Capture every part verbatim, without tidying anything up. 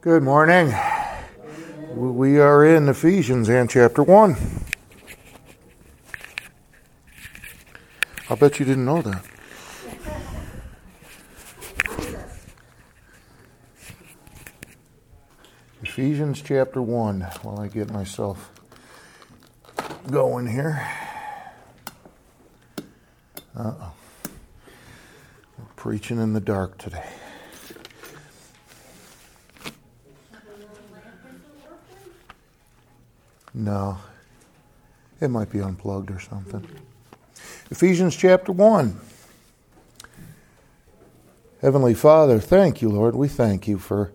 Good morning. We are in Ephesians and chapter one. I'll bet you didn't know that. Ephesians chapter one, while I get myself going here. Uh-oh. We're preaching in the dark today. No, it might be unplugged or something. Ephesians chapter one. Heavenly Father, thank you, Lord. We thank you for,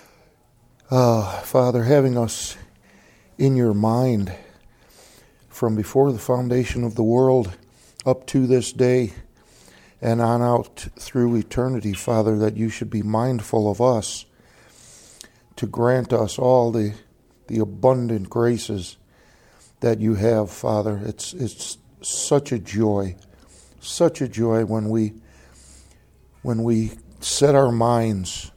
uh, Father, having us in your mind from before the foundation of the world up to this day and on out through eternity, Father, that you should be mindful of us to grant us all the the abundant graces that you have, Father. It's it's such a joy, such a joy when we when we set our minds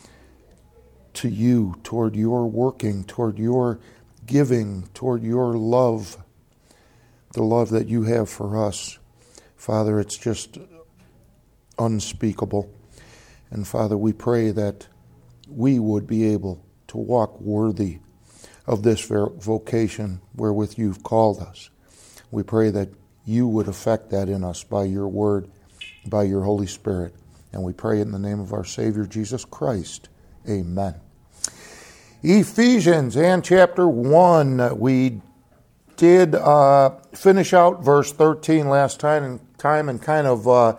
to you, toward your working, toward your giving, toward your love, the love that you have for us. Father, it's just unspeakable. And Father, we pray that we would be able to walk worthy of this vocation wherewith you've called us. We pray that you would effect that in us by your word, by your Holy Spirit. And we pray in the name of our Savior, Jesus Christ. Amen. Ephesians and chapter one. We did uh, finish out verse thirteen last time and, time and kind of uh,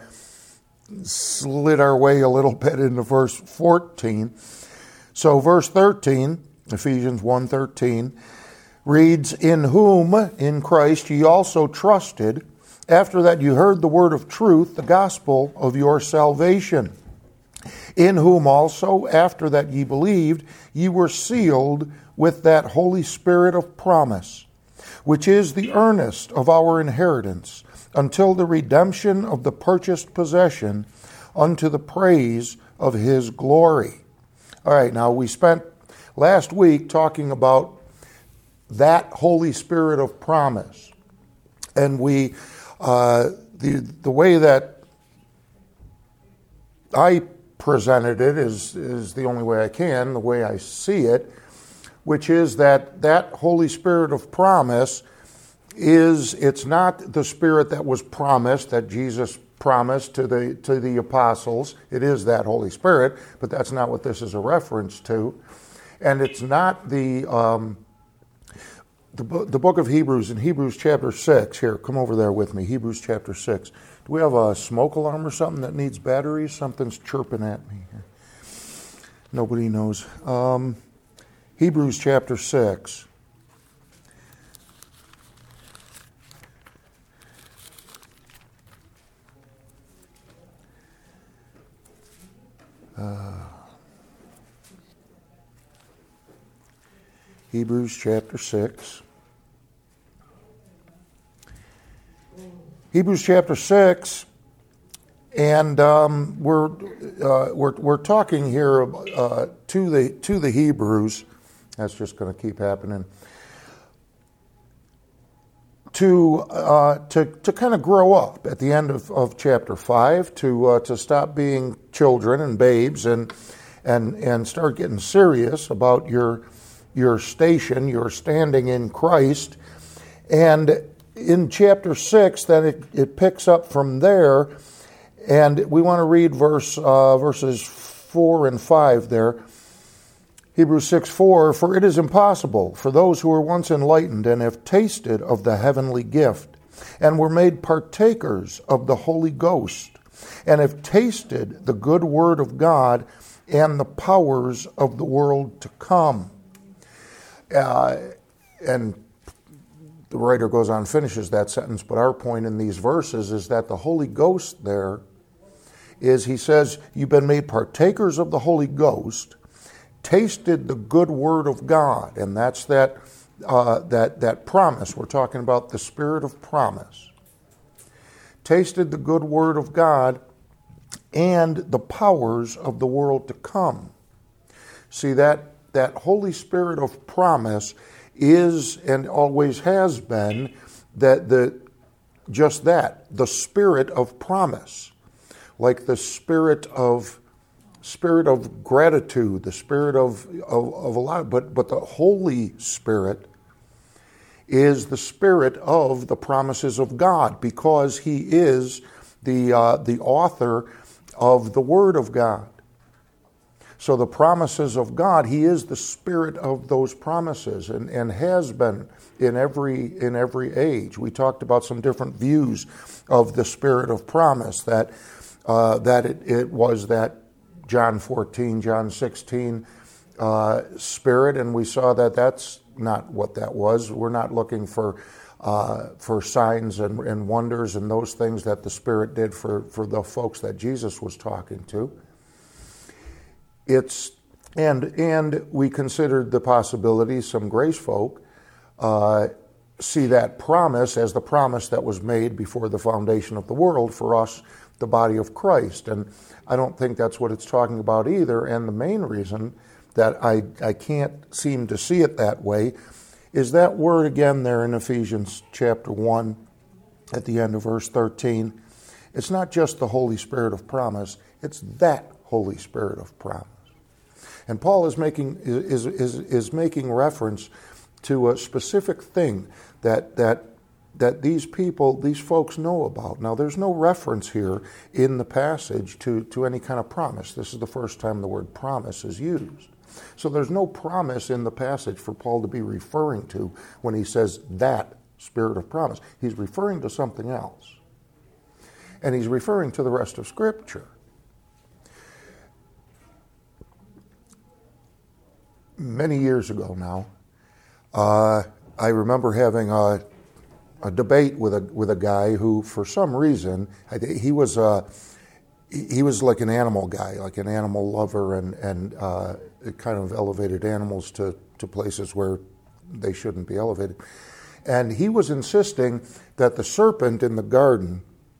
slid our way a little bit into verse fourteen. So verse thirteen, Ephesians one thirteen, reads, "In whom, in Christ, ye also trusted, after that you heard the word of truth, the gospel of your salvation. In whom also, after that ye believed, ye were sealed with that Holy Spirit of promise, which is the earnest of our inheritance, until the redemption of the purchased possession, unto the praise of his glory." All right, now we spent last week talking about that Holy Spirit of promise. And we, uh, the the way that I presented it is, is the only way I can, the way I see it, which is that that Holy Spirit of promise is, it's not the Spirit that was promised, that Jesus promised to the to the apostles. It is that Holy Spirit, but that's not what this is a reference to. And it's not the um, the, the book of Hebrews, in Hebrews chapter six. Here, come over there with me. Hebrews chapter six. Do we have a smoke alarm or something that needs batteries? Something's chirping at me here. Nobody knows. Um, Hebrews chapter six. Uh, Hebrews chapter six. Hebrews chapter six, and um, we're uh, we're we're talking here uh, to the to the Hebrews. That's just going to keep happening. To uh, to to kind of grow up at the end of, of chapter five, to uh, to stop being children and babes, and and and start getting serious about your your station, your standing in Christ. And in chapter six, then it, it picks up from there, and we want to read verse uh, verses four and five there. Hebrews six four, "For it is impossible for those who were once enlightened and have tasted of the heavenly gift, and were made partakers of the Holy Ghost, and have tasted the good word of God and the powers of the world to come." Uh, and the writer goes on, finishes that sentence, but our point in these verses is that the Holy Ghost there is, he says, you've been made partakers of the Holy Ghost, tasted the good word of God, and that's that uh, that that promise. We're talking about the Spirit of promise. Tasted the good word of God and the powers of the world to come. See, that that Holy Spirit of promise is and always has been that the just that, the spirit of promise, like the spirit of spirit of gratitude, the spirit of, of, of a lot, but but the Holy Spirit is the spirit of the promises of God, because he is the uh, the author of the Word of God. So the promises of God, he is the spirit of those promises, and, and has been in every in every age. We talked about some different views of the spirit of promise, that uh, that it, it was that John fourteen, John sixteen uh, spirit, and we saw that that's not what that was. We're not looking for uh, for signs and, and wonders and those things that the Spirit did for, for the folks that Jesus was talking to. It's and and we considered the possibility some grace folk uh, see that promise as the promise that was made before the foundation of the world for us, the body of Christ. And I don't think that's what it's talking about either. And the main reason that I, I can't seem to see it that way is that word again there in Ephesians chapter one at the end of verse thirteen. It's not just the Holy Spirit of promise, it's that Holy Spirit of promise. And Paul is making is is is making reference to a specific thing that that that these people, these folks know about. Now, there's no reference here in the passage to, to any kind of promise. This is the first time the word promise is used. So there's no promise in the passage for Paul to be referring to when he says that spirit of promise. He's referring to something else. And he's referring to the rest of Scripture. Many years ago now, uh, I remember having a, a debate with a with a guy who, for some reason, I, he was a, he was like an animal guy, like an animal lover, and and uh, it kind of elevated animals to, to places where they shouldn't be elevated. And he was insisting that the serpent in the garden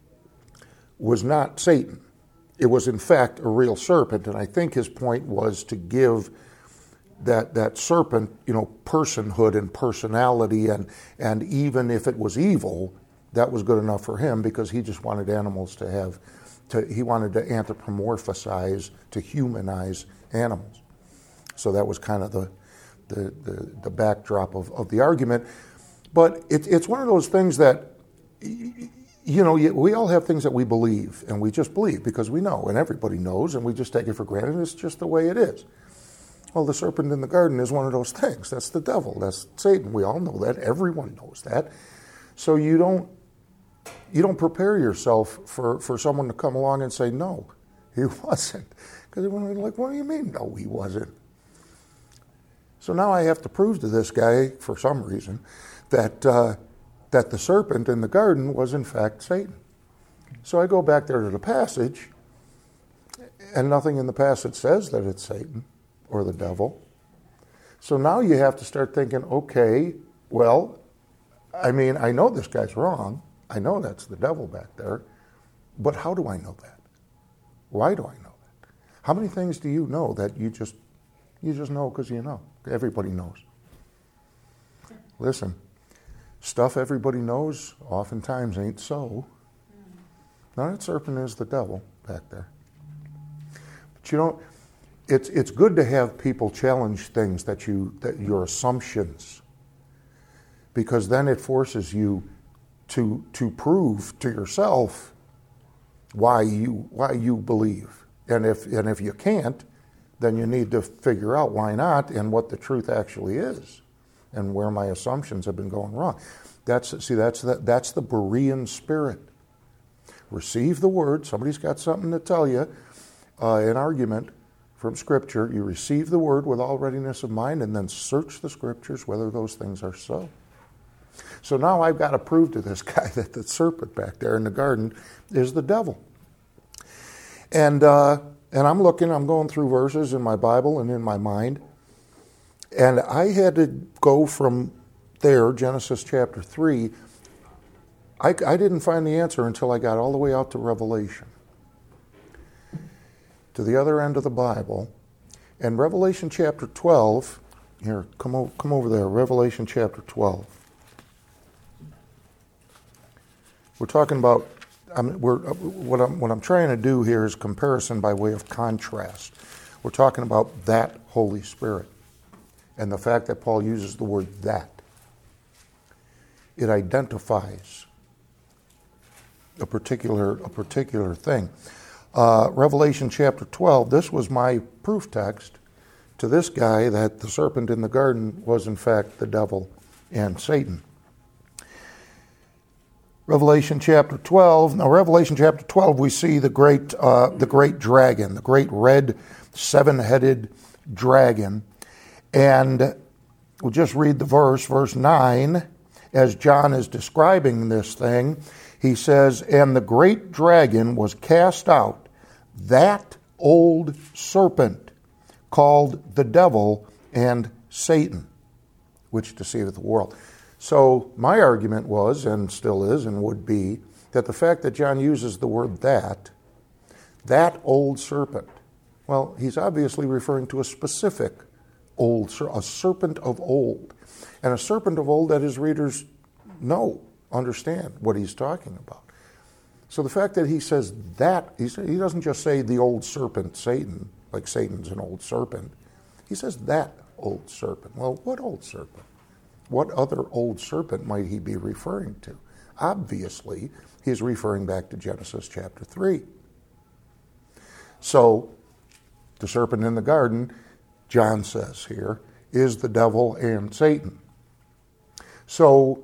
was not Satan. It was, in fact, a real serpent. And I think his point was to give that that serpent, you know, personhood and personality, and and even if it was evil, that was good enough for him, because he just wanted animals to have, to he wanted to anthropomorphize, to humanize animals. So that was kind of the the the, the backdrop of, of the argument. But it, it's one of those things that, you know, we all have things that we believe, and we just believe because we know, and everybody knows, and we just take it for granted. It's just the way it is. Well, the serpent in the garden is one of those things. That's the devil. That's Satan. We all know that. Everyone knows that. So you don't you don't prepare yourself for, for someone to come along and say, no, he wasn't. Because they're like, what do you mean, no, he wasn't? So now I have to prove to this guy, for some reason, that uh, that the serpent in the garden was in fact Satan. So I go back there to the passage, and nothing in the passage says that it's Satan or the devil. So now you have to start thinking, okay, well, I mean, I know this guy's wrong. I know that's the devil back there. But how do I know that? Why do I know that? How many things do you know that you just you just know because you know? Everybody knows. Listen, stuff everybody knows oftentimes ain't so. Now that serpent is the devil back there. But you don't It's it's good to have people challenge things that you that your assumptions, because then it forces you to to prove to yourself why you why you believe. And if and if you can't, then you need to figure out why not and what the truth actually is, and where my assumptions have been going wrong. That's see that's the, that's the Berean spirit. Receive the word. Somebody's got something to tell you, uh, an argument from Scripture. You receive the word with all readiness of mind, and then search the Scriptures whether those things are so. So now I've got to prove to this guy that the serpent back there in the garden is the devil. And uh, and I'm looking, I'm going through verses in my Bible and in my mind, and I had to go from there, Genesis chapter three. I, I didn't find the answer until I got all the way out to Revelation, to the other end of the Bible, And Revelation chapter twelve, here, come, o- come over there, Revelation chapter twelve. We're talking about, I'm, we're, what, I'm, what I'm trying to do here is comparison by way of contrast. We're talking about that Holy Spirit and the fact that Paul uses the word that. It identifies a particular, a particular thing. Uh, Revelation chapter twelve, this was my proof text to this guy that the serpent in the garden was in fact the devil and Satan. Revelation chapter twelve. Now, Revelation chapter twelve, we see the great, uh, the great dragon, the great red seven-headed dragon, and we'll just read the verse, verse nine, as John is describing this thing. He says, "And the great dragon was cast out, that old serpent, called the devil and Satan, which deceiveth the world." So my argument was, and still is, and would be, that the fact that John uses the word that, that old serpent, well, he's obviously referring to a specific old, a serpent of old. And a serpent of old that his readers know, understand what he's talking about. So the fact that he says that, he doesn't just say the old serpent, Satan, like Satan's an old serpent. He says that old serpent. Well, what old serpent? What other old serpent might he be referring to? Obviously, he's referring back to Genesis chapter three. So, the serpent in the garden, John says here, is the devil and Satan. So,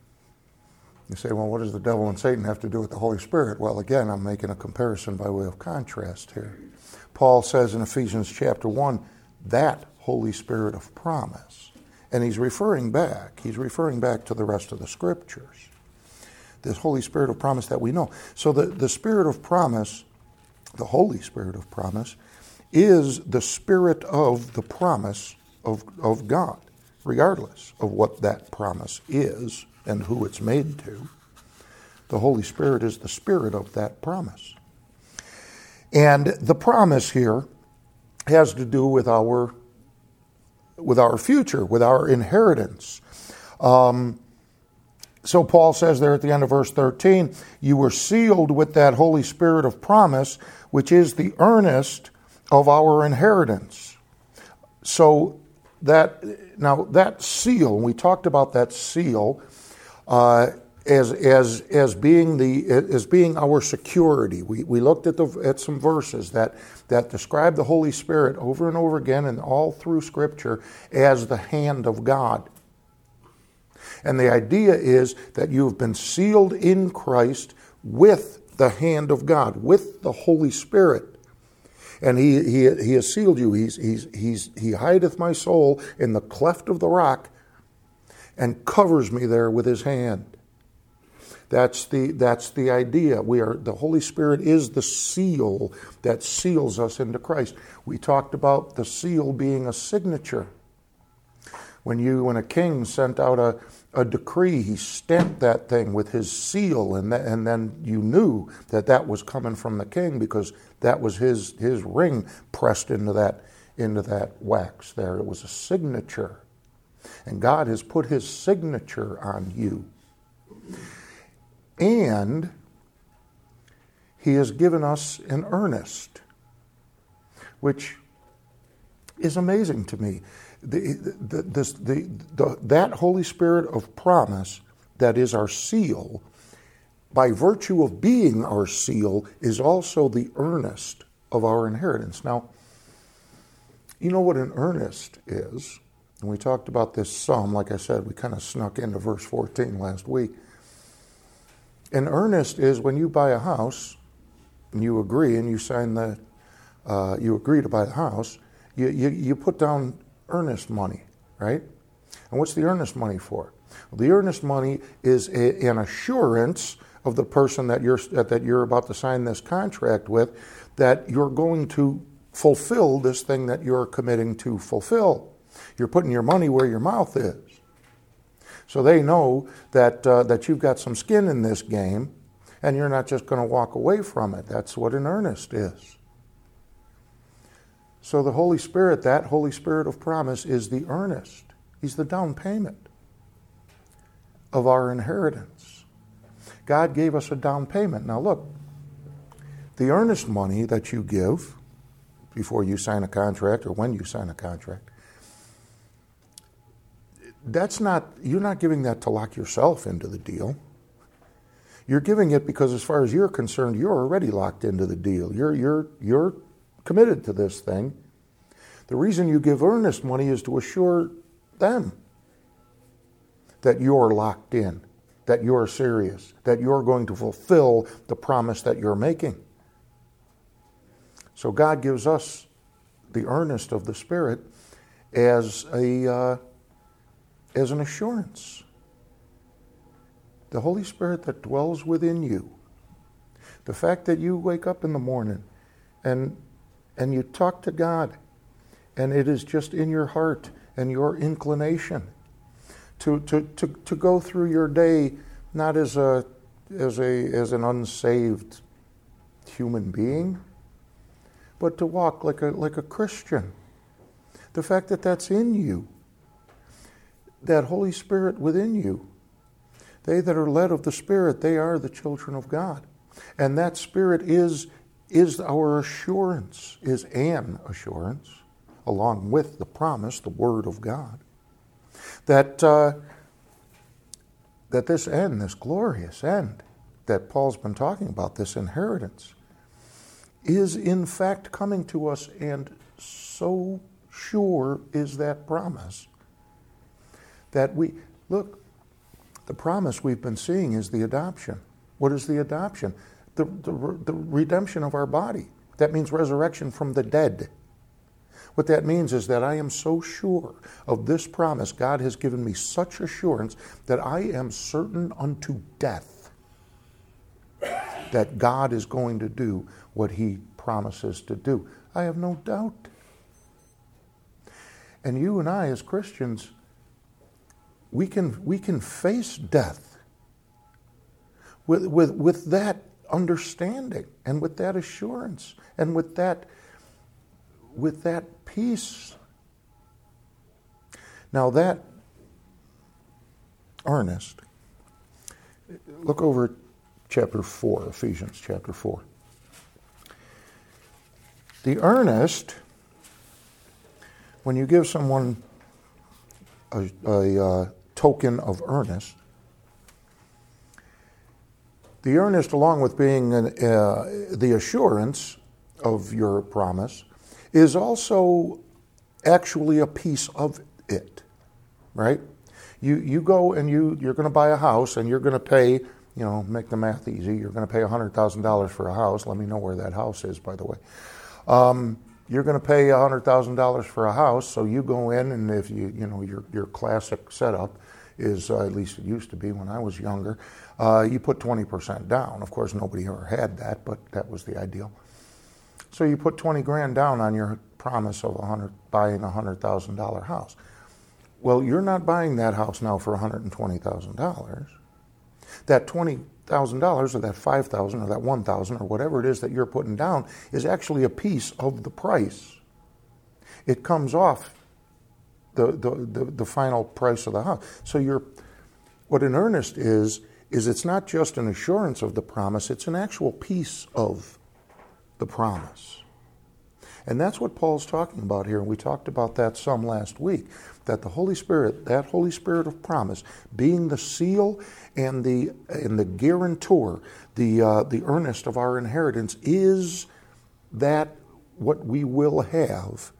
you say, well, what does the devil and Satan have to do with the Holy Spirit? Well, again, I'm making a comparison by way of contrast here. Paul says in Ephesians chapter one, that Holy Spirit of promise. And he's referring back, he's referring back to the rest of the Scriptures. This Holy Spirit of promise that we know. So the, the Spirit of promise, the Holy Spirit of promise, is the Spirit of the promise of, of God, regardless of what that promise is and who it's made to. The Holy Spirit is the Spirit of that promise. And the promise here has to do with our with our future, with our inheritance. Um, so Paul says there at the end of verse thirteen, you were sealed with that Holy Spirit of promise, which is the earnest of our inheritance. So that, now that seal, we talked about that seal uh, as as as being the as being our security. We we looked at the at some verses that that describe the Holy Spirit over and over again and all through Scripture as the hand of God. And the idea is that you have been sealed in Christ with the hand of God, with the Holy Spirit. And he he he has sealed you. He's he's he's he hideth my soul in the cleft of the rock and covers me there with his hand. That's the that's the idea. We are the Holy Spirit is the seal that seals us into Christ. We talked about the seal being a signature. When you when a king sent out a, a decree, he stamped that thing with his seal, and that, and then you knew that that was coming from the king because that was his his ring pressed into that into that wax there. It was a signature, and God has put his signature on you. And he has given us an earnest, which is amazing to me. The, the, this, the, the, that Holy Spirit of promise that is our seal, by virtue of being our seal, is also the earnest of our inheritance. Now, you know what an earnest is? And we talked about this some. Like I said, we kind of snuck into verse fourteen last week. An earnest is when you buy a house and you agree and you sign the, uh, you agree to buy the house, you, you, you put down earnest money, right? And what's the earnest money for? Well, the earnest money is a, an assurance of the person that you're that you're about to sign this contract with that you're going to fulfill this thing that you're committing to fulfill. You're putting your money where your mouth is. So they know that uh, that you've got some skin in this game, and you're not just going to walk away from it. That's what an earnest is. So the Holy Spirit, that Holy Spirit of promise, is the earnest. He's the down payment of our inheritance. God gave us a down payment. Now look, the earnest money that you give before you sign a contract or when you sign a contract, that's not, you're not giving that to lock yourself into the deal. You're giving it because as far as you're concerned, you're already locked into the deal. You're, you're, you're committed to this thing. The reason you give earnest money is to assure them that you're locked in, that you're serious, that you're going to fulfill the promise that you're making. So God gives us the earnest of the Spirit as a uh, as an assurance. The Holy Spirit that dwells within you. The fact that you wake up in the morning and and you talk to God, and it is just in your heart and your inclination to to to, to go through your day not as a as a as an unsaved human being, but to walk like a like a Christian. The fact that that's in you, that Holy Spirit within you, they that are led of the Spirit, they are the children of God. And that Spirit is, is our assurance, is an assurance, along with the promise, the Word of God, that, uh, that this end, this glorious end that Paul's been talking about, this inheritance, is in fact coming to us, and so sure is that promise that we, look, the promise we've been seeing is the adoption. What is the adoption? The, the, the redemption of our body. That means resurrection from the dead. What that means is that I am so sure of this promise. God has given me such assurance that I am certain unto death that God is going to do what He promises to do. I have no doubt. And you and I as Christians, we can we can face death with with with that understanding and with that assurance and with that with that peace. Now that earnest, look over at chapter four, Ephesians chapter four. The earnest, when you give someone a, a uh, token of earnest, the earnest, along with being an, uh, the assurance of your promise, is also actually a piece of it, right? You you go and you, you're going to buy a house and you're going to pay, you know, make the math easy, you're going to pay one hundred thousand dollars for a house. Let me know where that house is, by the way. Um, you're going to pay one hundred thousand dollars for a house, so you go in, and if you, you know, your your classic setup is, uh, at least it used to be when I was younger, uh, you put twenty percent down. Of course, nobody ever had that, but that was the ideal. So you put twenty grand down on your promise of one hundred, buying a one hundred thousand dollars house. Well, you're not buying that house now for one hundred twenty thousand dollars. That twenty thousand dollars or that five thousand dollars or that one thousand dollars or whatever it is that you're putting down is actually a piece of the price. It comes off the, the, the, the final price of the house. So you're, what an earnest is, is it's not just an assurance of the promise, it's an actual piece of the promise. And that's what Paul's talking about here, and we talked about that some last week, that the Holy Spirit, that Holy Spirit of promise, being the seal and the and the guarantor, the uh, the earnest of our inheritance, is that what we will have,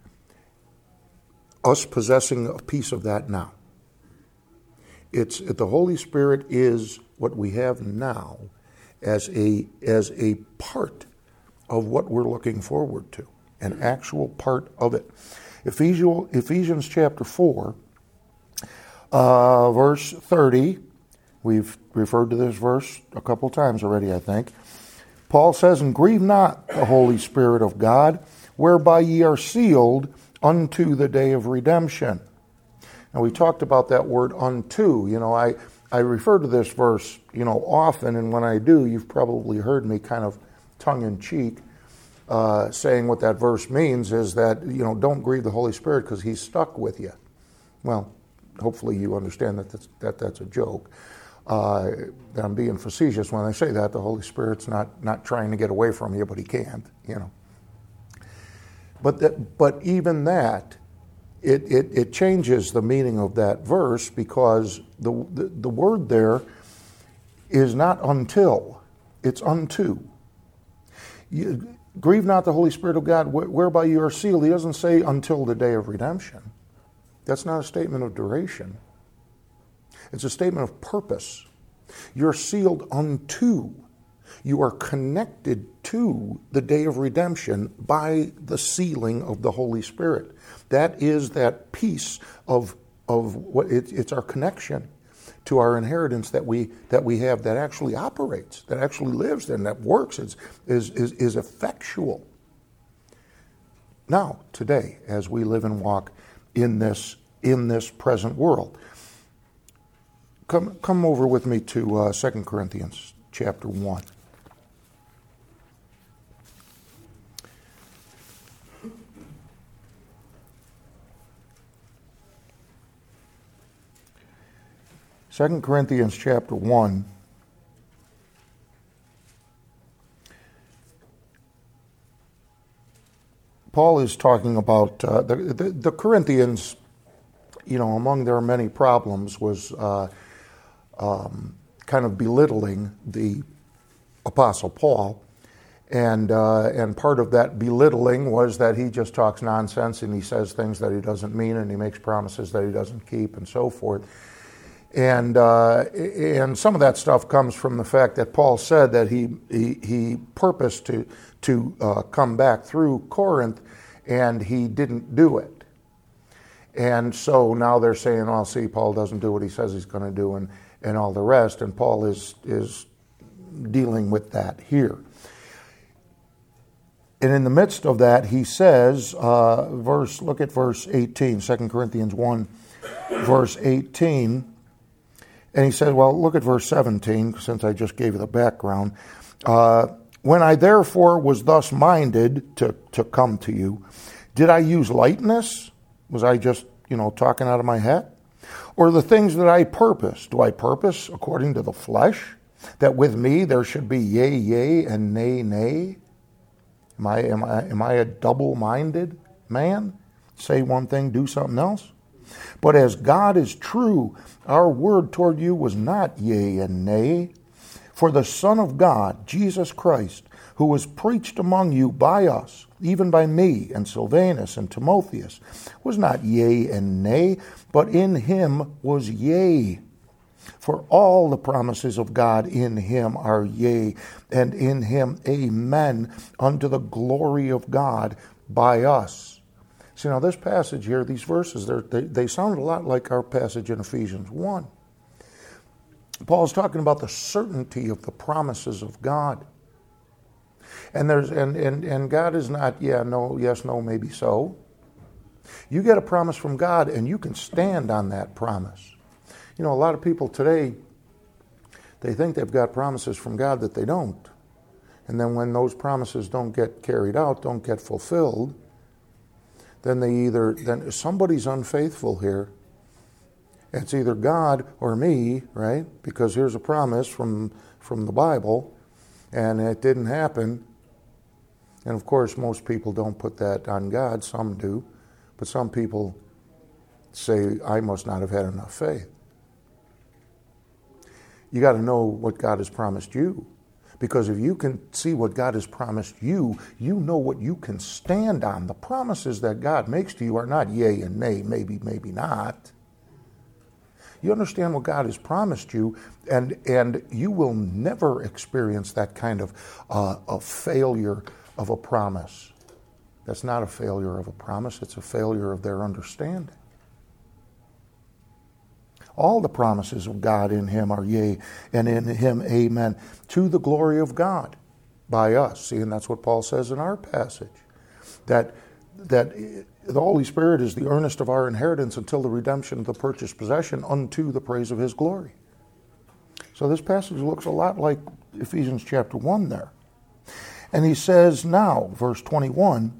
us possessing a piece of that now. It's the Holy Spirit is what we have now as a as a part of what we're looking forward to, an actual part of it. Ephesians, Ephesians chapter four, uh, verse thirty. We've referred to this verse a couple times already, I think. Paul says, "And grieve not the Holy Spirit of God, whereby ye are sealed unto the day of redemption." Now, we talked about that word unto. You know, I, I refer to this verse, you know, often, and when I do, you've probably heard me kind of tongue-in-cheek uh, saying what that verse means is that, you know, don't grieve the Holy Spirit because he's stuck with you. Well, hopefully you understand that that's, that that's a joke. Uh, that I'm being facetious when I say that. The Holy Spirit's not, not trying to get away from you, but he can't, you know. But that, but even that, it, it, it changes the meaning of that verse because the, the, the word there is not until, it's unto. You, grieve not the Holy Spirit of God, whereby you are sealed. He doesn't say until the day of redemption. That's not a statement of duration. It's a statement of purpose. You're sealed unto. You are connected to the day of redemption by the sealing of the Holy Spirit. That is that piece of of what it, it's our connection to our inheritance that we that we have that actually operates, that actually lives, and that works, is is is, is effectual. Now, today, as we live and walk in this in this present world. Come, come over with me to uh, Second Corinthians chapter one. Second Corinthians chapter one. Paul is talking about uh, the, the the Corinthians. You know, among their many problems was uh, um, kind of belittling the Apostle Paul, and uh, and part of that belittling was that he just talks nonsense and he says things that he doesn't mean and he makes promises that he doesn't keep and so forth. And uh, and some of that stuff comes from the fact that Paul said that he he, he purposed to to uh, come back through Corinth, and he didn't do it. And so now they're saying, "Oh, see, Paul doesn't do what he says he's going to do," and, and all the rest. And Paul is is dealing with that here. And in the midst of that, he says, uh, verse. Look at verse eighteen, Second Corinthians one, verse eighteen. And he says, well, look at verse seventeen, since I just gave you the background. Uh, when I therefore was thus minded to, to come to you, did I use lightness? Was I just, you know, talking out of my hat? Or the things that I purpose, do I purpose according to the flesh? That with me there should be yea, yea, and nay, nay? Am I, am I, am I a double-minded man? Say one thing, do something else? But as God is true, our word toward you was not yea and nay. For the Son of God, Jesus Christ, who was preached among you by us, even by me and Silvanus and Timotheus, was not yea and nay, but in him was yea. For all the promises of God in him are yea, and in him amen, unto the glory of God by us. See, now this passage here, these verses, they, they sound a lot like our passage in Ephesians one. Paul's talking about the certainty of the promises of God. And there's and, and, and God is not, yeah, no, yes, no, maybe so. You get a promise from God and you can stand on that promise. You know, a lot of people today, they think they've got promises from God that they don't. And then when those promises don't get carried out, don't get fulfilled, then they either, then somebody's unfaithful here. It's either God or me, right? Because here's a promise from, from the Bible, and it didn't happen. And of course, most people don't put that on God. Some do. But some people say, I must not have had enough faith. You got to know what God has promised you. Because if you can see what God has promised you, you know what you can stand on. The promises that God makes to you are not yea and nay, maybe, maybe not. You understand what God has promised you, and, and you will never experience that kind of uh, a failure of a promise. That's not a failure of a promise, it's a failure of their understanding. All the promises of God in him are yea, and in him amen, to the glory of God by us. See, and that's what Paul says in our passage, that that the Holy Spirit is the earnest of our inheritance until the redemption of the purchased possession unto the praise of his glory. So this passage looks a lot like Ephesians chapter one there. And he says now, verse twenty-one,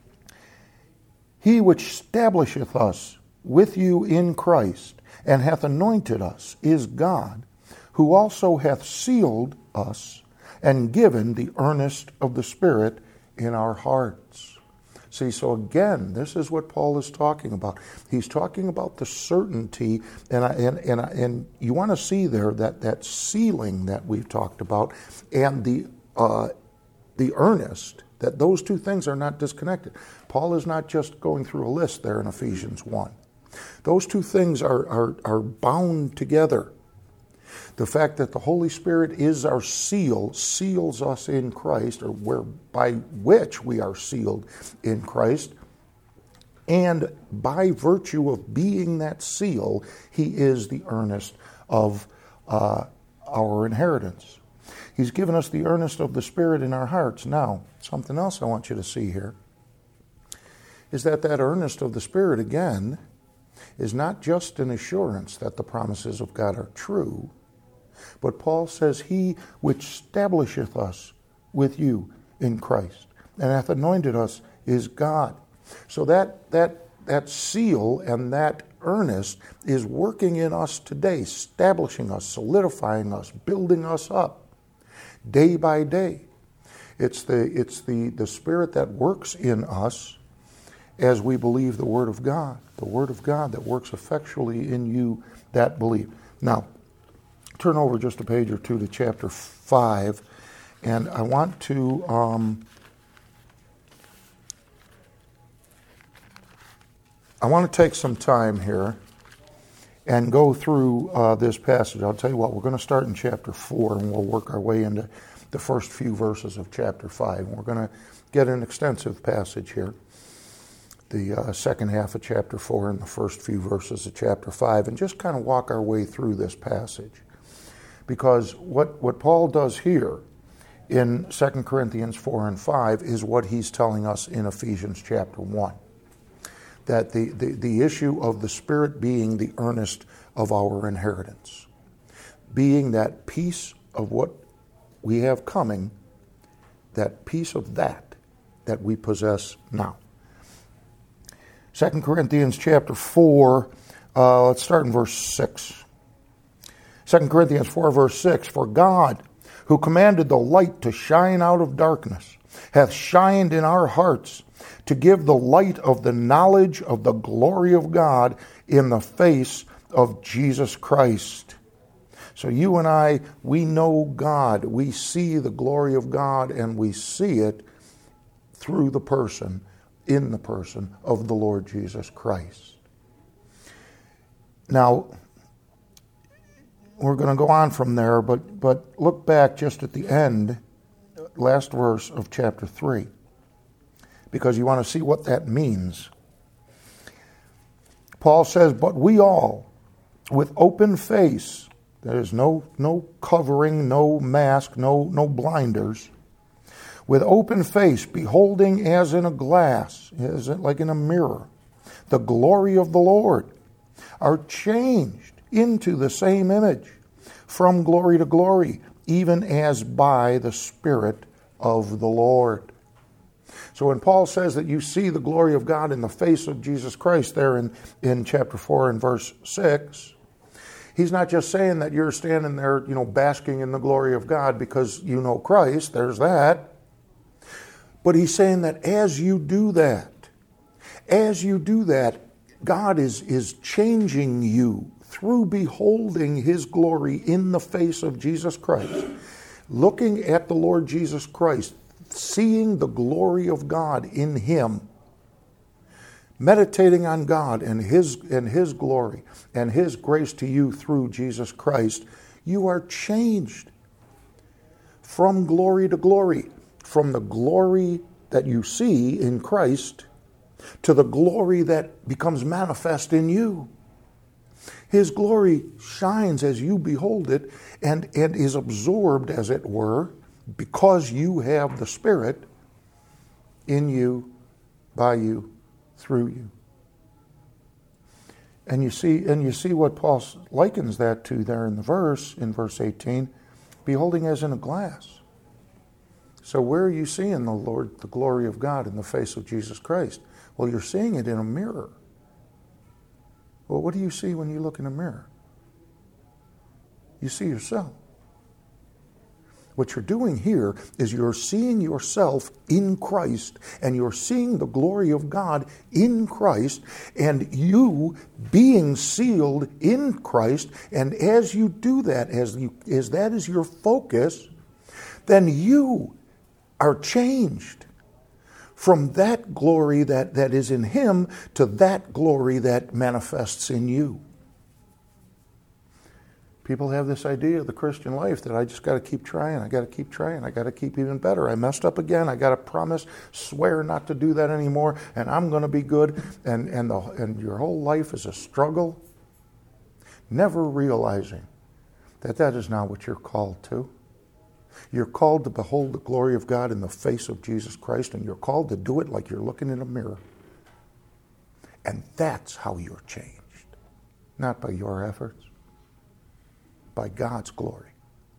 He which establisheth us with you in Christ, and hath anointed us, is God, who also hath sealed us, and given the earnest of the Spirit in our hearts. See, so again, this is what Paul is talking about. He's talking about the certainty, and I, and and, I, and you want to see there that, that sealing that we've talked about, and the uh, the earnest, that those two things are not disconnected. Paul is not just going through a list there in Ephesians one. Those two things are, are, are bound together. The fact that the Holy Spirit is our seal, seals us in Christ, or where, by which we are sealed in Christ, and by virtue of being that seal, He is the earnest of uh, our inheritance. He's given us the earnest of the Spirit in our hearts. Now, something else I want you to see here is that that earnest of the Spirit, again, is not just an assurance that the promises of God are true, but Paul says, He which establisheth us with you in Christ, and hath anointed us, is God. So that that that seal and that earnest is working in us today, establishing us, solidifying us, building us up day by day. It's the it's the, the Spirit that works in us as we believe the Word of God, the Word of God that works effectually in you that believe. Now, turn over just a page or two to chapter five, and I want to um, I want to take some time here and go through uh, this passage. I'll tell you what, we're going to start in chapter four, and we'll work our way into the first few verses of chapter five. And we're going to get an extensive passage here, the uh, second half of chapter four and the first few verses of chapter five, and just kind of walk our way through this passage. Because what, what Paul does here in Second Corinthians four and five is what he's telling us in Ephesians chapter one. That the, the, the issue of the Spirit being the earnest of our inheritance, being that piece of what we have coming, that piece of that that we possess now. Second Corinthians chapter four, uh, let's start in verse six. Second Corinthians four, verse six, For God, who commanded the light to shine out of darkness, hath shined in our hearts to give the light of the knowledge of the glory of God in the face of Jesus Christ. So you and I, we know God. We see the glory of God, and we see it through the person, in the person of the Lord Jesus Christ. Now, we're going to go on from there, but, but look back just at the end, last verse of chapter three. Because you want to see what that means. Paul says, But we all, with open face, there is no, no covering, no mask, no, no blinders, with open face, beholding as in a glass, as like in a mirror, the glory of the Lord, are changed into the same image, from glory to glory, even as by the Spirit of the Lord. So when Paul says that you see the glory of God in the face of Jesus Christ there in, in chapter four and verse six, he's not just saying that you're standing there, you know, basking in the glory of God because you know Christ, there's that. But he's saying that as you do that, as you do that, God is, is changing you through beholding His glory in the face of Jesus Christ, looking at the Lord Jesus Christ, seeing the glory of God in Him, meditating on God and His and His glory and His grace to you through Jesus Christ, you are changed from glory to glory, from the glory that you see in Christ to the glory that becomes manifest in you. His glory shines as you behold it and, and is absorbed, as it were, because you have the Spirit in you, by you, through you. And you see, and you see what Paul likens that to there in the verse, in verse eighteen, beholding as in a glass. So where are you seeing the Lord, the glory of God in the face of Jesus Christ? Well, you're seeing it in a mirror. Well, what do you see when you look in a mirror? You see yourself. What you're doing here is you're seeing yourself in Christ, and you're seeing the glory of God in Christ, and you being sealed in Christ. And as you do that, as you, as that is your focus, then you are changed from that glory that, that is in Him to that glory that manifests in you. People have this idea of the Christian life that I just got to keep trying, I got to keep trying, I got to keep even better. I messed up again, I got to promise, swear not to do that anymore, and I'm going to be good, and, and, the, and your whole life is a struggle, never realizing that that is not what you're called to. You're called to behold the glory of God in the face of Jesus Christ, and you're called to do it like you're looking in a mirror. And that's how you're changed, not by your efforts, by God's glory.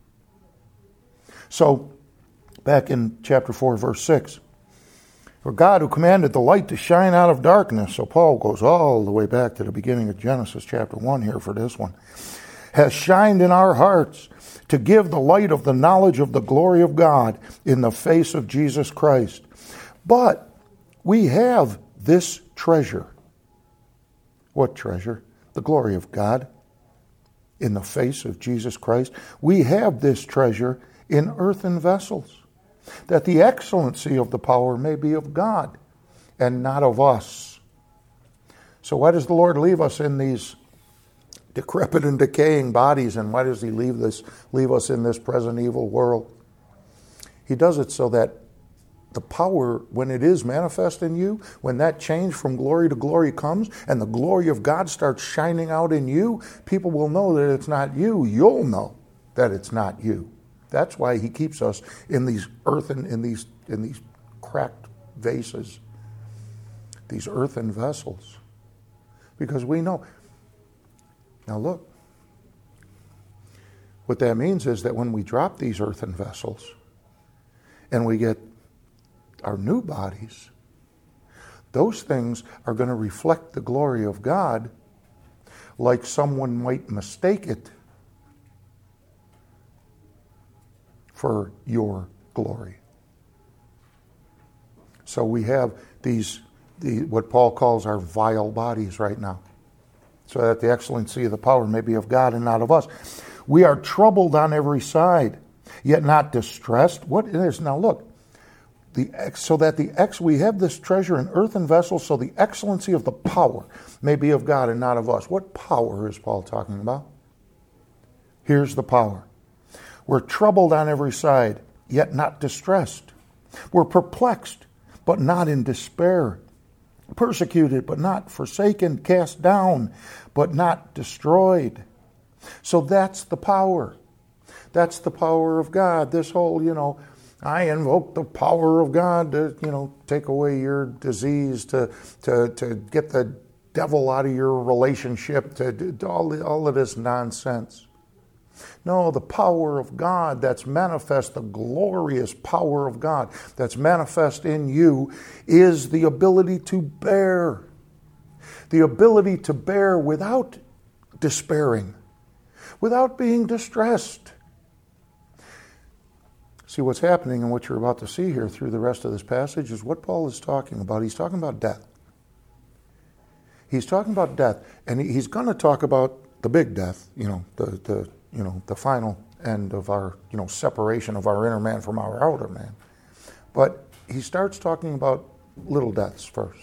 So, back in chapter four, verse six, for God who commanded the light to shine out of darkness, so Paul goes all the way back to the beginning of Genesis chapter one here for this one, has shined in our hearts to give the light of the knowledge of the glory of God in the face of Jesus Christ. But we have this treasure. What treasure? The glory of God in the face of Jesus Christ. We have this treasure in earthen vessels, that the excellency of the power may be of God and not of us. So why does the Lord leave us in these decrepit and decaying bodies, and why does He leave this, leave us in this present evil world? He does it so that the power, when it is manifest in you, when that change from glory to glory comes, and the glory of God starts shining out in you, people will know that it's not you. You'll know that it's not you. That's why He keeps us in these earthen, in these in these cracked vases, these earthen vessels, because we know. Now look, what that means is that when we drop these earthen vessels and we get our new bodies, those things are going to reflect the glory of God like someone might mistake it for your glory. So we have these, the, what Paul calls our vile bodies right now, so that the excellency of the power may be of God and not of us. We are troubled on every side, yet not distressed. What it is now? Look, the ex, so that the ex we have this treasure in earthen vessels, so the excellency of the power may be of God and not of us. What power is Paul talking about? Here's the power. We're troubled on every side, yet not distressed. We're perplexed, but not in despair. Persecuted, but not forsaken. Cast down, but not destroyed. So that's the power. That's the power of God. This whole, you know, I invoke the power of God to, you know, take away your disease, to to to get the devil out of your relationship, to do all, all of this nonsense. No, the power of God that's manifest, the glorious power of God that's manifest in you is the ability to bear. The ability to bear without despairing, without being distressed. See, what's happening and what you're about to see here through the rest of this passage is what Paul is talking about. He's talking about death. He's talking about death, and he's going to talk about the big death, you know, the the you know, the final end of our, you know, separation of our inner man from our outer man. But he starts talking about little deaths first.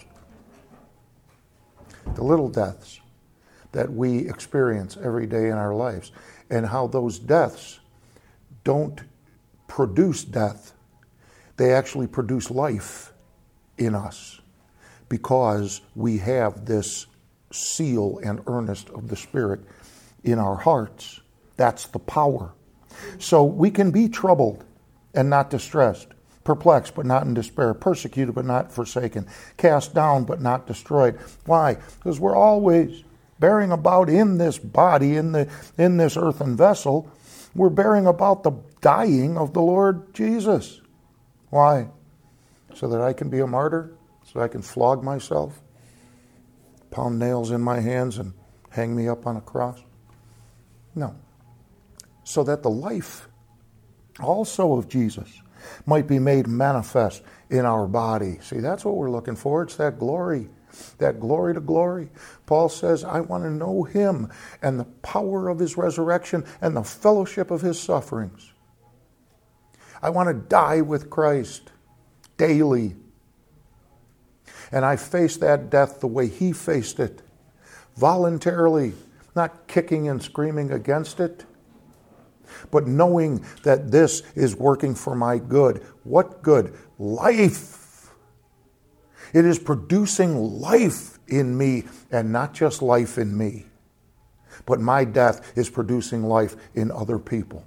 The little deaths that we experience every day in our lives, and how those deaths don't produce death. They actually produce life in us, because we have this seal and earnest of the Spirit in our hearts. That's the power. So we can be troubled and not distressed, perplexed but not in despair, persecuted but not forsaken, cast down but not destroyed. Why? Because we're always bearing about in this body, in the in this earthen vessel, we're bearing about the dying of the Lord Jesus. Why? So that I can be a martyr? So I can flog myself? Pound nails in my hands and hang me up on a cross? No. So that the life also of Jesus might be made manifest in our body. See, that's what we're looking for. It's that glory, that glory to glory. Paul says, I want to know him and the power of his resurrection and the fellowship of his sufferings. I want to die with Christ daily. And I face that death the way he faced it, voluntarily, not kicking and screaming against it, but knowing that this is working for my good. What good? Life. It is producing life in me, and not just life in me, but my death is producing life in other people.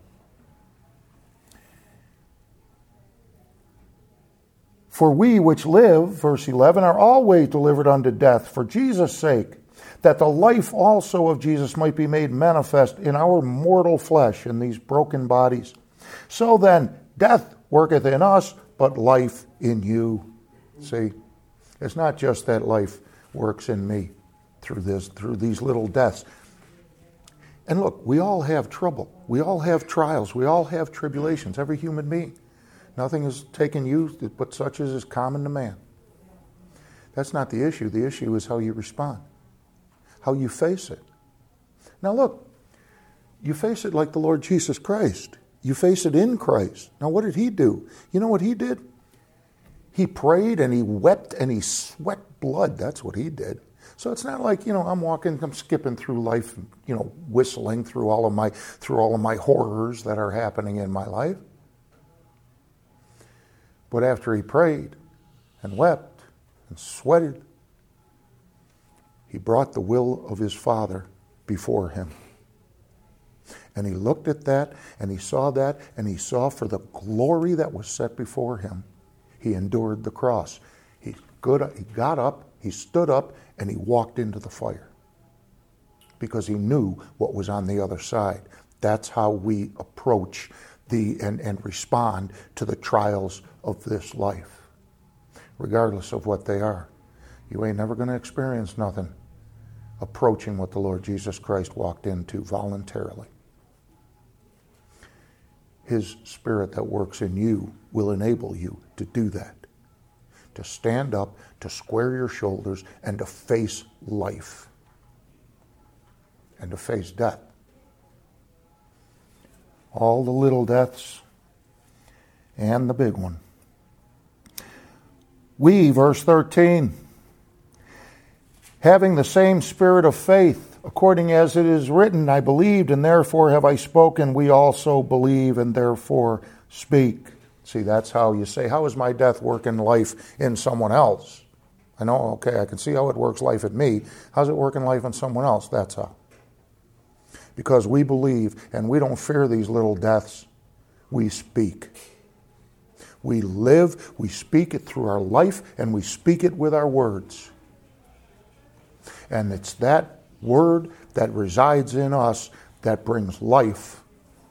For we which live, verse eleven, are always delivered unto death for Jesus' sake, that the life also of Jesus might be made manifest in our mortal flesh, in these broken bodies. So then, death worketh in us, but life in you. See, it's not just that life works in me through this, through these little deaths. And look, we all have trouble. We all have trials. We all have tribulations, every human being. Nothing is taken you, but such as is common to man. That's not the issue. The issue is how you respond, how you face it. Now look, you face it like the Lord Jesus Christ. You face it in Christ. Now what did he do? You know what he did? He prayed and he wept and he sweat blood. That's what he did. So it's not like, you know, I'm walking, I'm skipping through life, you know, whistling through all of my through all of my horrors that are happening in my life. But after he prayed and wept and sweated, he brought the will of his Father before him. And he looked at that, and he saw that, and he saw for the glory that was set before him, he endured the cross. He got up, he stood up, and he walked into the fire. Because he knew what was on the other side. That's how we approach the and, and respond to the trials of this life, regardless of what they are. You ain't never going to experience nothing approaching what the Lord Jesus Christ walked into voluntarily. His Spirit that works in you will enable you to do that, to stand up, to square your shoulders, and to face life, and to face death. All the little deaths and the big one. We, verse thirteen, having the same spirit of faith, according as it is written, I believed, and therefore have I spoken. We also believe, and therefore speak. See, that's how you say, how is my death working life in someone else? I know, okay, I can see how it works life in me. How's it working life in someone else? That's how. Because we believe, and we don't fear these little deaths. We speak. We live, we speak it through our life, and we speak it with our words. And it's that word that resides in us that brings life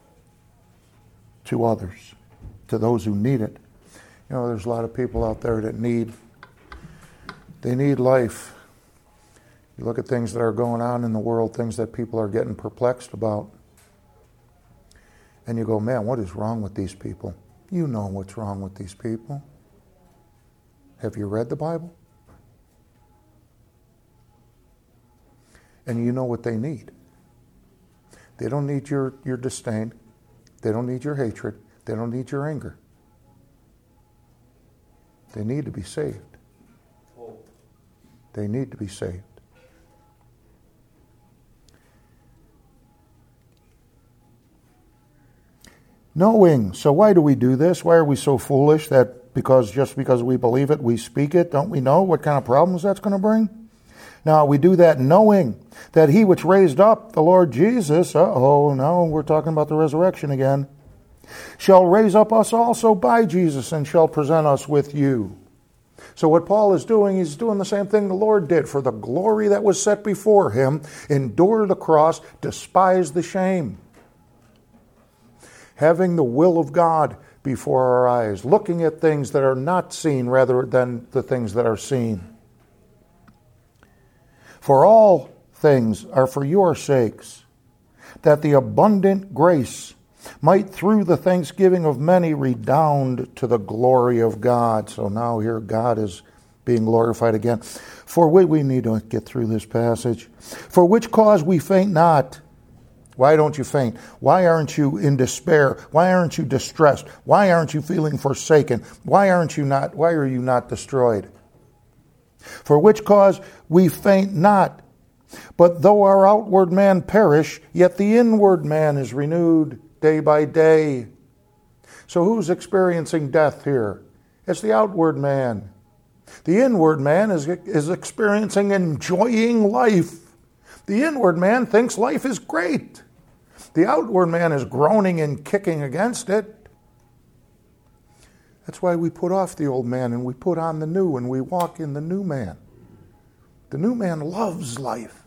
to others, to those who need it. You know, there's a lot of people out there that need, they need life. You look at things that are going on in the world, things that people are getting perplexed about, and you go, man, what is wrong with these people? You know what's wrong with these people. Have you read the Bible? And you know what they need. They don't need your, your disdain. They don't need your hatred. They don't need your anger. They need to be saved. They need to be saved. Knowing. So why do we do this? Why are we so foolish that because just because we believe it, we speak it? Don't we know what kind of problems that's going to bring? Now, we do that knowing that he which raised up the Lord Jesus, uh-oh, now we're talking about the resurrection again, shall raise up us also by Jesus and shall present us with you. So what Paul is doing, he's doing the same thing the Lord did. For the glory that was set before him, endure the cross, despise the shame. Having the will of God before our eyes, looking at things that are not seen rather than the things that are seen. For all things are for your sakes, that the abundant grace might through the thanksgiving of many redound to the glory of God. So now here God is being glorified again. For we, we need to get through this passage. For which cause we faint not. Why don't you faint? Why aren't you in despair? Why aren't you distressed? Why aren't you feeling forsaken? Why aren't you not, why are you not destroyed? For which cause we faint not. But though our outward man perish, yet the inward man is renewed day by day. So who's experiencing death here? It's the outward man. The inward man is, is experiencing enjoying life. The inward man thinks life is great. The outward man is groaning and kicking against it. That's why we put off the old man and we put on the new and we walk in the new man. The new man loves life.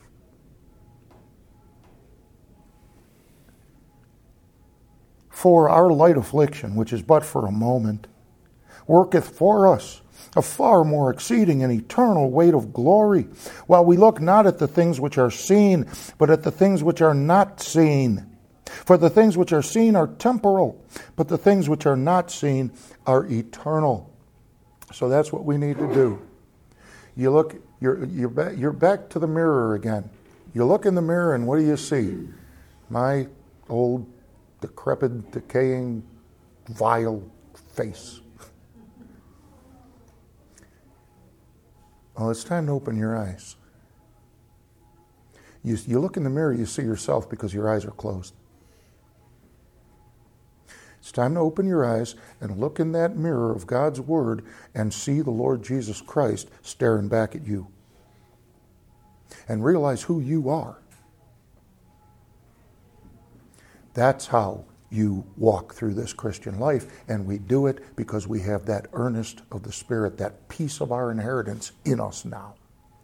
For our light affliction, which is but for a moment, worketh for us a far more exceeding and eternal weight of glory, while we look not at the things which are seen, but at the things which are not seen. For the things which are seen are temporal, but the things which are not seen are eternal. So that's what we need to do. You look, you're, you're, back, you're back to the mirror again. You look in the mirror and what do you see? My old, decrepit, decaying, vile face. Well, it's time to open your eyes. You, you look in the mirror, you see yourself because your eyes are closed. It's time to open your eyes and look in that mirror of God's Word and see the Lord Jesus Christ staring back at you. And realize who you are. That's how you walk through this Christian life, and we do it because we have that earnest of the Spirit, that piece of our inheritance in us now.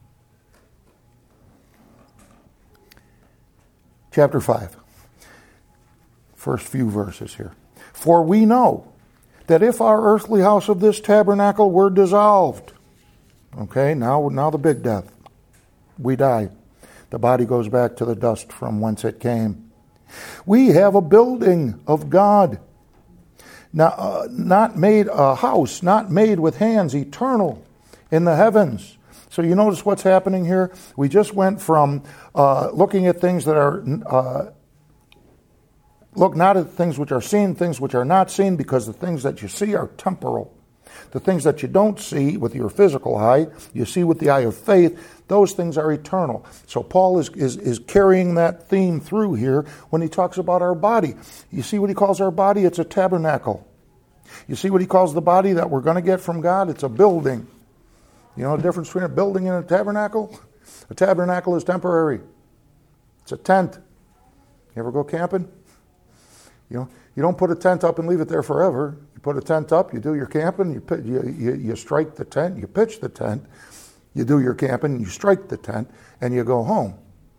Chapter five. First few verses here. For we know that if our earthly house of this tabernacle were dissolved, okay, now, now the big death. We die. The body goes back to the dust from whence it came. We have a building of God, not, uh, not made a house, not made with hands, eternal in the heavens. So you notice what's happening here? We just went from uh, looking at things that are, uh, look not at things which are seen, things which are not seen, because the things that you see are temporal. The things that you don't see with your physical eye, you see with the eye of faith, those things are eternal. So Paul is, is, is carrying that theme through here when he talks about our body. You see what he calls our body? It's a tabernacle. You see what he calls the body that we're going to get from God? It's a building. You know the difference between a building and a tabernacle? A tabernacle is temporary. It's a tent. You ever go camping? You know, you don't put a tent up and leave it there forever. You put a tent up, you do your camping, you, you, you, you strike the tent, you pitch the tent, you do your camping, you strike the tent, and you go home.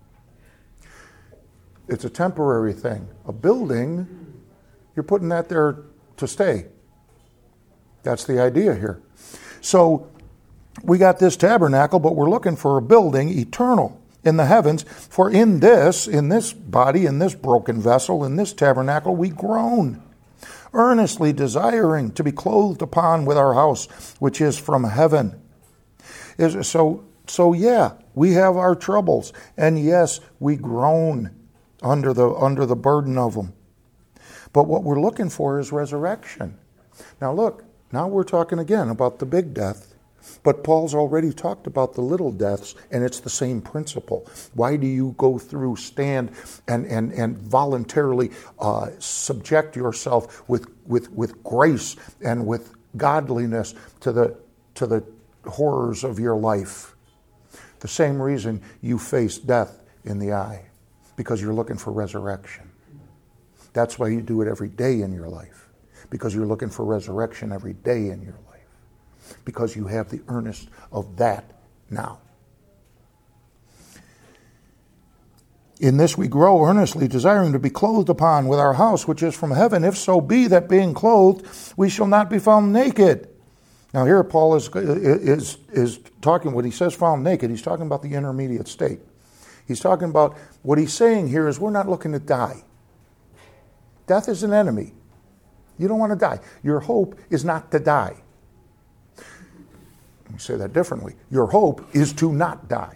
It's a temporary thing. A building, you're putting that there to stay. That's the idea here. So we got this tabernacle, but we're looking for a building eternal in the heavens. For in this, in this body, in this broken vessel, in this tabernacle, we groan, earnestly desiring to be clothed upon with our house, which is from heaven. Is so, so yeah, we have our troubles, and yes, we groan under the under the burden of them. But what we're looking for is resurrection. Now look, now we're talking again about the big death. But Paul's already talked about the little deaths, and it's the same principle. Why do you go through, stand, and and and voluntarily uh, subject yourself with, with with grace and with godliness to the to the horrors of your life? The same reason you face death in the eye, because you're looking for resurrection. That's why you do it every day in your life, because you're looking for resurrection every day in your life. Because you have the earnest of that now. In this we grow earnestly, desiring to be clothed upon with our house which is from heaven, if so be that being clothed we shall not be found naked. Now here Paul is, is, is talking, when he says found naked, he's talking about the intermediate state. He's talking about, what he's saying here is we're not looking to die. Death is an enemy. You don't want to die. Your hope is not to die. Let me say that differently. Your hope is to not die.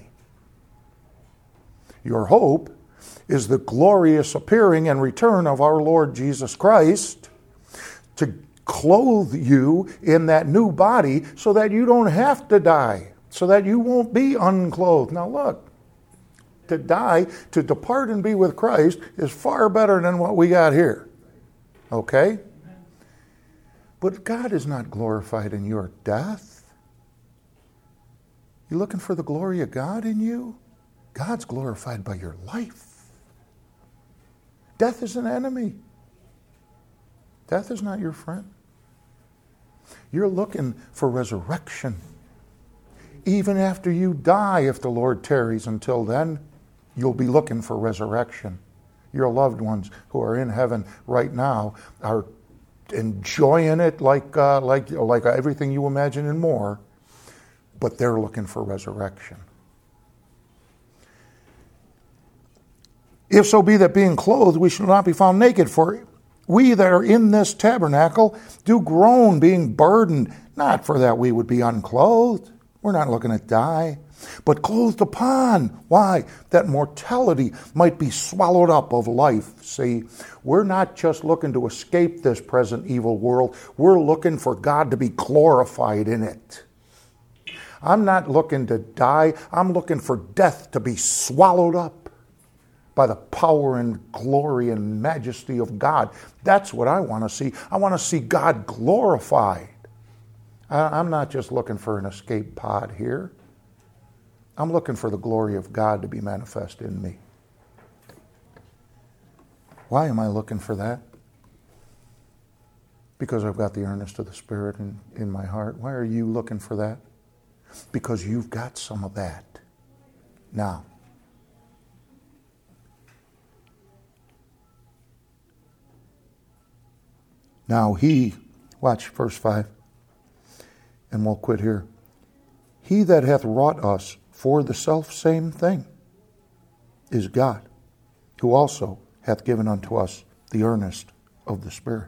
Your hope is the glorious appearing and return of our Lord Jesus Christ to clothe you in that new body so that you don't have to die, so that you won't be unclothed. Now look, to die, to depart and be with Christ is far better than what we got here. Okay? But God is not glorified in your death. You looking for the glory of God in you? God's glorified by your life. Death is an enemy. Death is not your friend. You're looking for resurrection. Even after you die, if the Lord tarries until then, you'll be looking for resurrection. Your loved ones who are in heaven right now are enjoying it like uh, like like everything you imagine and more, but they're looking for resurrection. If so be that being clothed we shall not be found naked, for we that are in this tabernacle do groan, being burdened, not for that we would be unclothed. We're not looking to die, but clothed upon. Why? That mortality might be swallowed up of life. See, we're not just looking to escape this present evil world. We're looking for God to be glorified in it. I'm not looking to die. I'm looking for death to be swallowed up by the power and glory and majesty of God. That's what I want to see. I want to see God glorified. I'm not just looking for an escape pod here. I'm looking for the glory of God to be manifest in me. Why am I looking for that? Because I've got the earnest of the Spirit in, in my heart. Why are you looking for that? Because you've got some of that now. Now he, watch verse five, and we'll quit here. He that hath wrought us for the selfsame thing is God, who also hath given unto us the earnest of the Spirit.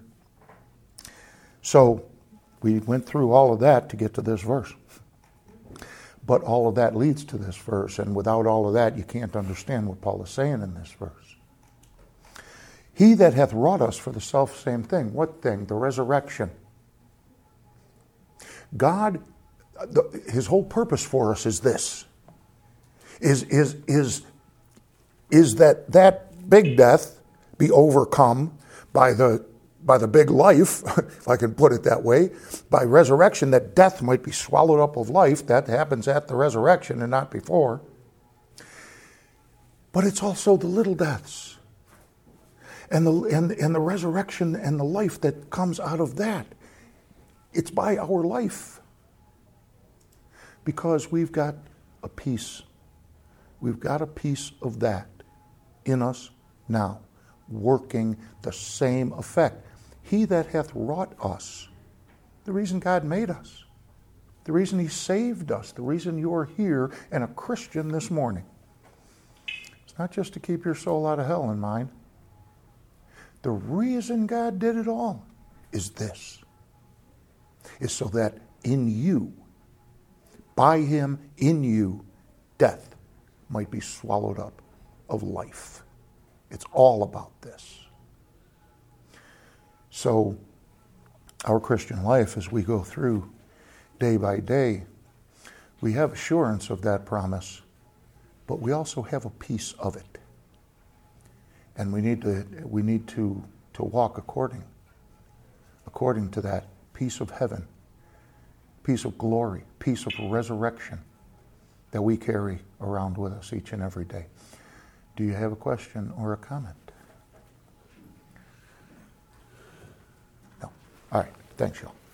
So we went through all of that to get to this verse. But all of that leads to this verse, and without all of that, you can't understand what Paul is saying in this verse. He that hath wrought us for the selfsame thing. What thing? The resurrection. God, the, his whole purpose for us is this. Is, is, is, is that that big death be overcome by the, by the big life, if I can put it that way, by resurrection, that death might be swallowed up of life. That happens at the resurrection and not before. But it's also the little deaths. And the, and, and the resurrection and the life that comes out of that. It's by our life. Because we've got a piece. We've got a piece of that in us now, working the same effect. He that hath wrought us, the reason God made us, the reason He saved us, the reason you are here and a Christian this morning. It's not just to keep your soul out of hell in mind. The reason God did it all is this, is so that in you, by Him, in you, death might be swallowed up of life. It's all about this. So, our Christian life, as we go through day by day, we have assurance of that promise, but we also have a piece of it. And we need to we need to, to walk according, according to that piece of heaven, piece of glory, piece of resurrection that we carry around with us each and every day. Do you have a question or a comment? No. All right. Thanks, y'all.